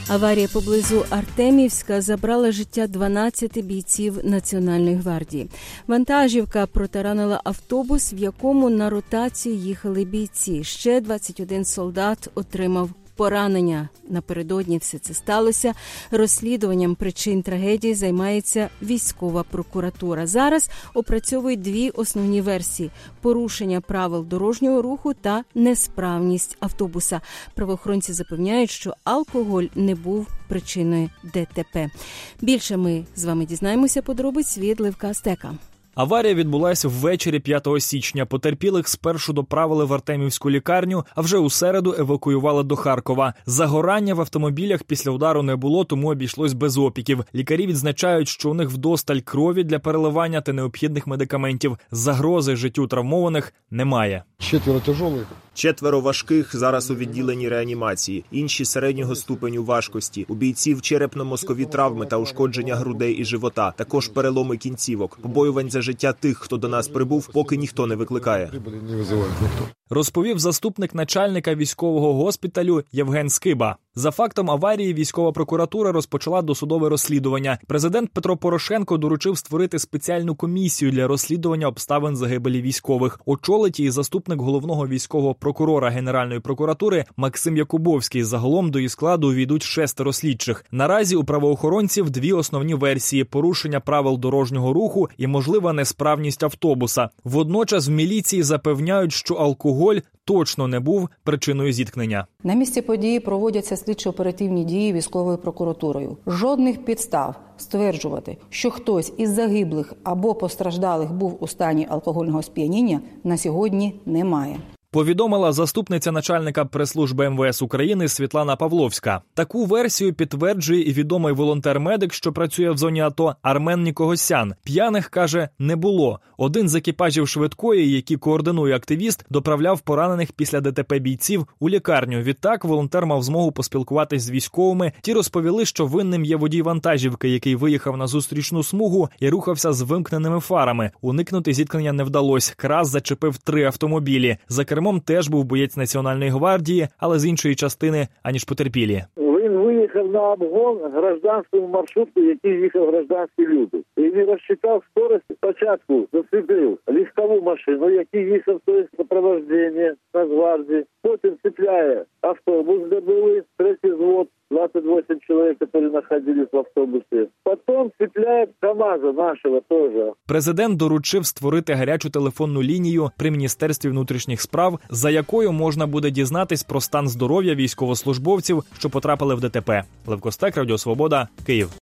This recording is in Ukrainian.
Аварія поблизу Артемівська забрала життя 12 бійців Національної гвардії. Вантажівка протаранила автобус, в якому на ротацію їхали бійці. Ще 21 солдат отримав поранення. Напередодні все це сталося. Розслідуванням причин трагедії займається військова прокуратура. Зараз опрацьовують дві основні версії – порушення правил дорожнього руху та несправність автобуса. Правоохоронці запевняють, що алкоголь не був причиною ДТП. Більше ми з вами дізнаємося подробиць від Левка Стека. Аварія відбулася ввечері 5 січня. Потерпілих спершу доправили в Артемівську лікарню, а вже у середу евакуювали до Харкова. Загорання в автомобілях після удару не було, тому обійшлось без опіків. Лікарі відзначають, що у них вдосталь крові для переливання та необхідних медикаментів. Загрози життю травмованих немає. 4 тяжелих. 4 важких зараз у відділенні реанімації, інші середнього ступеню важкості. У бійців черепно-мозкові травми та ушкодження грудей і живота, також переломи кінцівок. Побоювань за життя тих, хто до нас прибув, поки ніхто не викликає. Розповів заступник начальника військового госпіталю Євген Скиба. За фактом аварії військова прокуратура розпочала досудове розслідування. Президент Петро Порошенко доручив створити спеціальну комісію для розслідування обставин загибелі військових. Очолить її заступник головного військового прокурора Генеральної прокуратури Максим Якубовський. Загалом до її складу увійдуть 6 слідчих. Наразі у правоохоронців дві основні версії – порушення правил дорожнього руху і можлива несправність автобуса. Водночас в міліції запевняють, що алкоголь точно не був причиною зіткнення. На місці події проводяться слідчо-оперативні дії військовою прокуратурою. Жодних підстав стверджувати, що хтось із загиблих або постраждалих був у стані алкогольного сп'яніння, на сьогодні немає. Повідомила заступниця начальника прес-служби МВС України Світлана Павловська. Таку версію підтверджує і відомий волонтер-медик, що працює в зоні АТО, Армен Нікогосян. П'яних, каже, не було. Один з екіпажів швидкої, які координує активіст, доправляв поранених після ДТП бійців у лікарню. Відтак волонтер мав змогу поспілкуватись з військовими. Ті розповіли, що винним є водій вантажівки, який виїхав на зустрічну смугу і рухався з вимкненими фарами. Уникнути зіткнення не вдалося. Крас зачепив 3 автомобілі. За кермом теж був боєць Національної гвардії, але з іншої частини, аніж потерпілі. Він виїхав на обгон гражданському маршруту, який їхав гражданські люди. І він розчитав скорість, спочатку зацепив легкову машину, який їхав в супроводження Нацгвардії. Потім цепляє автобус, де були 3-й взвод, 28 человек, которые находились в автобусе. Потом цепляет КамАЗа нашего тоже. Президент доручив створити гарячу телефонну лінію при Міністерстві внутрішніх справ, за якою можна буде дізнатись про стан здоров'я військовослужбовців, що потрапили в ДТП. Левко Стек, Радіо Свобода, Київ.